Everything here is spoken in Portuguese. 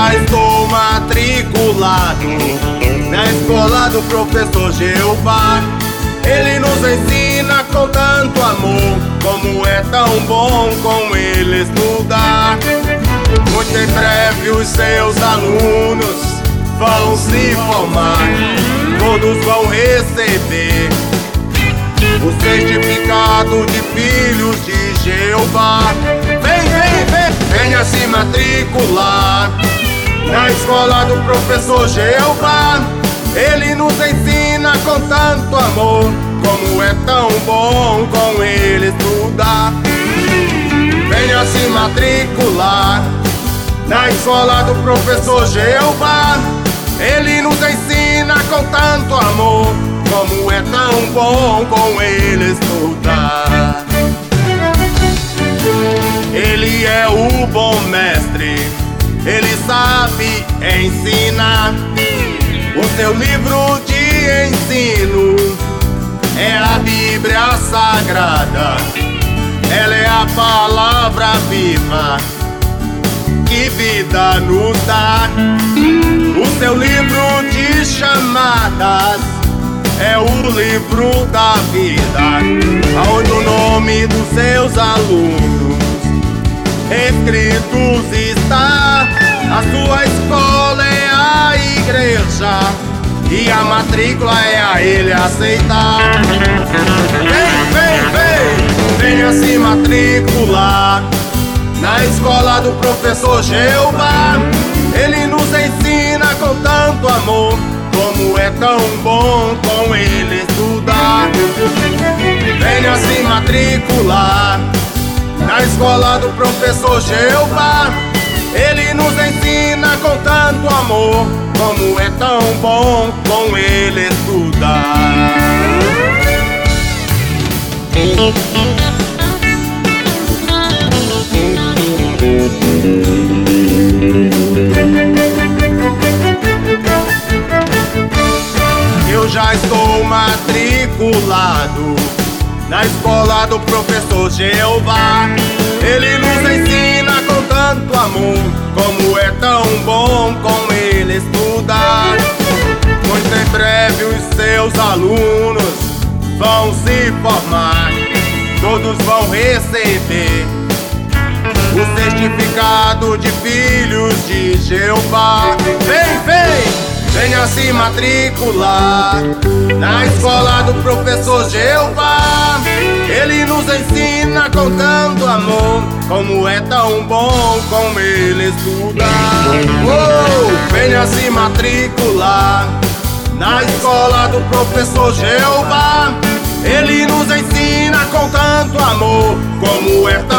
já estou matriculado na escola do professor Jeová. Ele nos ensina com tanto amor, como é tão bom com ele estudar. Muito em breve os seus alunos vão se formar, todos vão receber o certificado de filhos de Jeová. Venha se matricular na escola do professor Jeová. Ele nos ensina com tanto amor, como é tão bom com ele estudar. Venha se matricular na escola do professor Jeová. Ele nos ensina com tanto amor, como é tão bom com ele estudar. Ele é o bom mestre, ele sabe ensinar. O seu livro de ensino é a Bíblia Sagrada. Ela é a palavra viva que vida nos dá. O seu livro de chamadas é o livro da vida, aonde o nome dos seus alunos escritos está. A sua escola é a igreja e a matrícula é a ele aceitar. Venha se matricular na escola do professor Jeová. Ele nos ensina com tanto amor, como é tão bom com ele estudar. Venha se matricular na escola do professor Jeová. Ele nos ensina com tanto amor, como é tão bom com ele estudar. Eu já estou matriculado na escola do professor Jeová. Ele nos ensina com tanto amor, como é tão bom com ele estudar. Muito em breve os seus alunos vão se formar, todos vão receber o certificado de filhos de Jeová. Venha se matricular na escola do professor Jeová. Ele nos ensina com tanto amor, como é tão bom com ele estudar. Venha se matricular na escola do professor Jeová. Ele nos ensina com tanto amor, como é tão